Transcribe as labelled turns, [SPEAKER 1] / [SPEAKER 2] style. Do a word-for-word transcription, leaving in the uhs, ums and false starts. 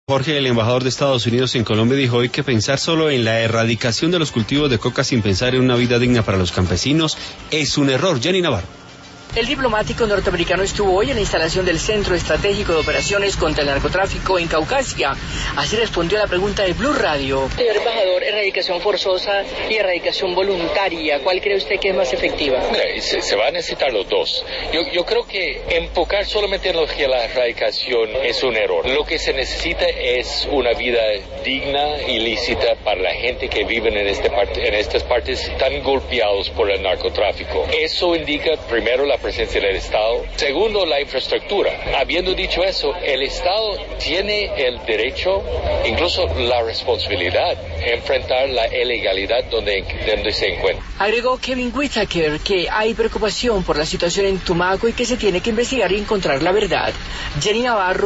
[SPEAKER 1] Jorge, el embajador de Estados Unidos en Colombia, dijo hoy que pensar solo en la erradicación de los cultivos de coca sin pensar en una vida digna para los campesinos es un error. Jenny Navarro.
[SPEAKER 2] El diplomático norteamericano estuvo hoy en la instalación del Centro Estratégico de Operaciones contra el Narcotráfico en Caucasia. Así respondió a la pregunta de Blue Radio. Señor embajador, erradicación forzosa y erradicación voluntaria, ¿cuál cree usted que es más efectiva?
[SPEAKER 3] Mira, se, se va a necesitar los dos. Yo, yo creo que enfocar solamente en lo que la erradicación es un error. Lo que se necesita es una vida digna y lícita para la gente que vive en, este parte, en estas partes tan golpeados por el narcotráfico. Eso indica primero la presencia del Estado. Segundo, la infraestructura. Habiendo dicho eso, el Estado tiene el derecho, incluso la responsabilidad, de enfrentar la ilegalidad donde, donde se encuentra.
[SPEAKER 2] Agregó Kevin Whitaker que hay preocupación por la situación en Tumaco y que se tiene que investigar y encontrar la verdad. Jenny Navarro.